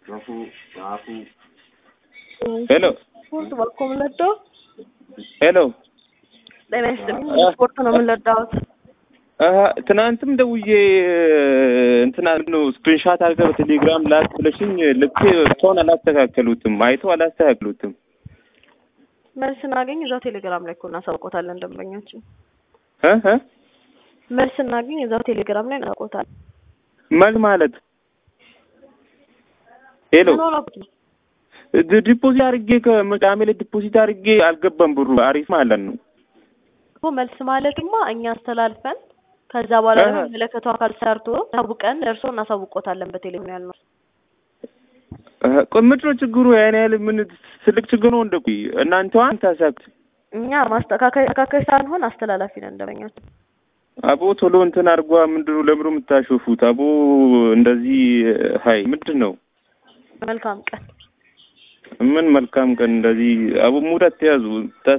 Hello. Hello. ስፖርት ነው የምንለዳውት ትናንትም ደውዬ እንትና ነው ስክሪንሾት አድርገው በቴሌግራም ላክ ብለሽኝ ልክ ቶን አላስተካከሉትም አይተው አላስተካከሉትም መልስ እናገኝ እዛው ቴሌግራም ላይ እኮ እናሳውቆታለን ደንበኛችን መልስ እናገኝ እዛው ቴሌግራም ላይ እናሳውቆታለን ማለት ሄሎ ዲፖዚት አድርጌ ከመቃሜ ላይ ዲፖዚት አድርጌ አልገባም ብሩ አሪፍ ማለት ነው እኮ መልስ ማለትማ እኛ አስተላልፈን ከዛ በኋላ ደግሞ ለከቷ አካል ሰርቶ ታውቀን እርሶ እናሳውቆታለን በቴሌግራም ያልነው ቆምጥሮ ችግሩ ያኔ ያለ ምን ትልቅ ችግር ነው እንደቁይ እናንተው አንታሳክት እኛ ማስተካከል ሳንሆን አስተላላፊ ነን እንደበኛት አቦ ቶሎ እንትን አርጓ ምንድነው ለምሩ የምታሾፉት አቦ እንደዚህ ሃይ ምንድነው መልካም ቀን ምን መልካም ቀን እንደዚህ አቦ ሙዳት ያዙ